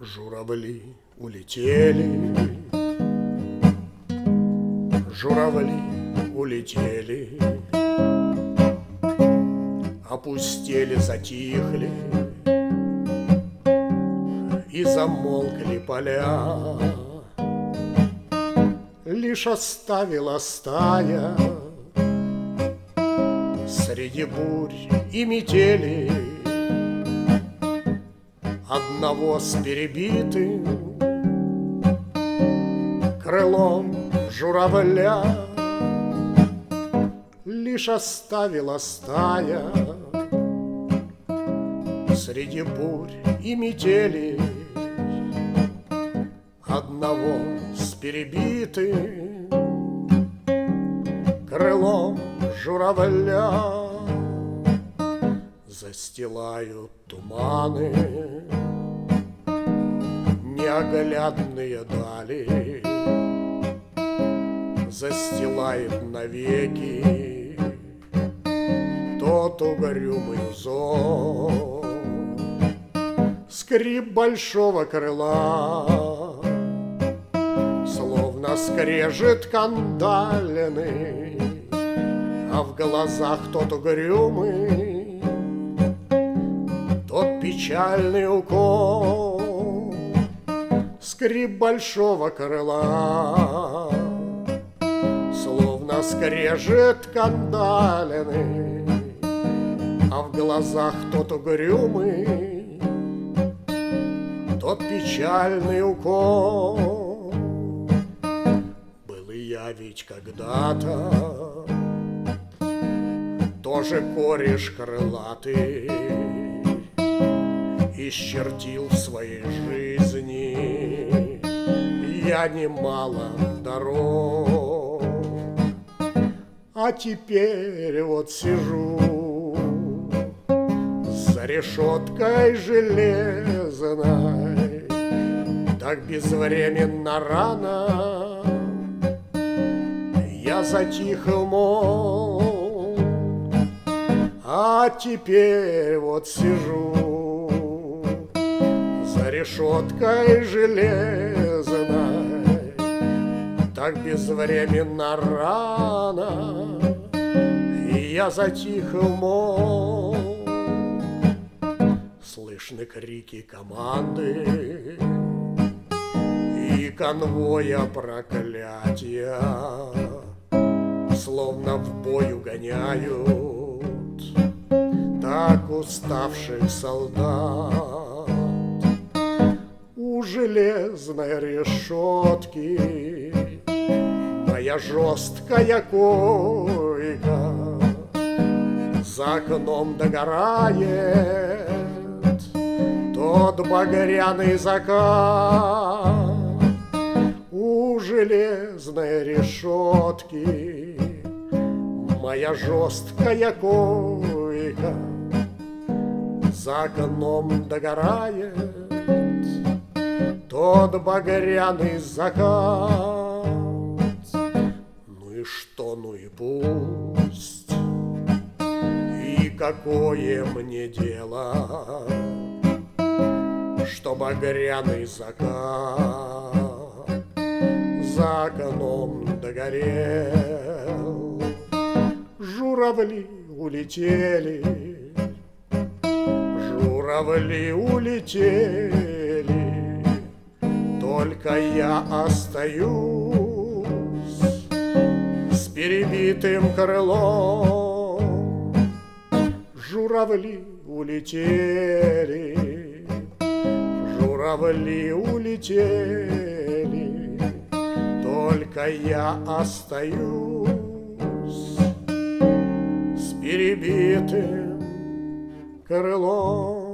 Журавли улетели, журавли улетели, опустели, затихли и замолкли поля. Лишь оставила стая среди бурь и метели одного с перебитым крылом журавля. Лишь оставила стая среди бурь и метели одного с перебитым крылом журавля. Застилают туманы неоглядные дали, застилает навеки тот угрюмый узор. Скрип большого крыла, словно скрежет кандалины, а в глазах тот угрюмый, тот печальный укор. Скрип большого крыла, словно скрежет кандалины, а в глазах тот угрюмый, тот печальный укор. Был и я ведь когда-то тоже кореш крылатый, исчертил в своей жизни я немало дорог. А теперь вот сижу за решеткой железной, так безвременно рано я затих и молк. А теперь вот сижу за решеткой железной, так безвременно рано, и я затих и молк. Слышны крики команды и конвоя проклятия, словно в бой угоняют так уставших солдат. У железной решетки моя жесткая койка, за окном догорает тот багряный закат. У железной решетки моя жесткая койка, за окном догорает тот багряный закат. Ну и что, ну и пусть, и какое мне дело, что багряный закат за окном догорел. Журавли улетели, журавли улетели, только я остаюсь с перебитым крылом. Журавли улетели, журавли улетели, только я остаюсь с перебитым крылом.